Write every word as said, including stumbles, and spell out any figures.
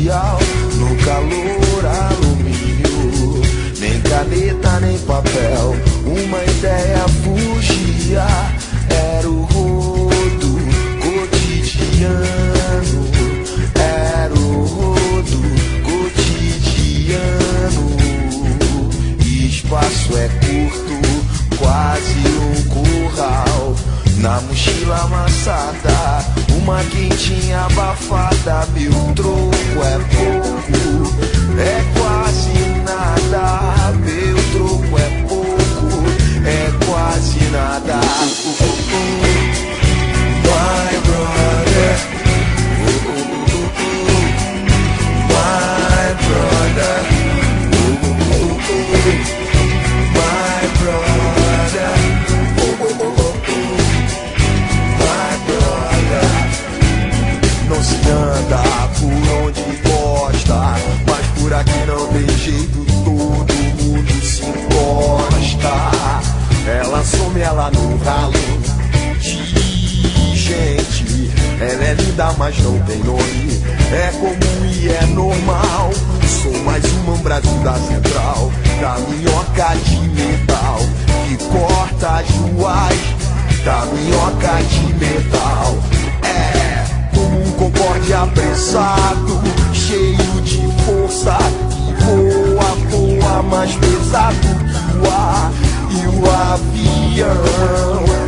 social, no calor alumínio, nem caneta nem papel, uma ideia fugia, era o rodo cotidiano, era o rodo cotidiano. Espaço é curto, quase um curral, na mochila amassada, uma quentinha abafada. Meu troco é pouco, é quase nada. Meu troco é pouco, é quase nada. My brother, my brother, my brother, my brother. Não se anda por onde gosta, mas por aqui não tem jeito, todo mundo se encosta. Ela some, ela no ralo de gente. Ela é linda, mas não tem nome, é comum e é normal. Sou mais uma Brasil da Central, da minhoca de metal que corta as ruas, da minhoca de metal. É como um concorde apressado, cheio de força, que voa, voa mais pesado que o ar e o avião.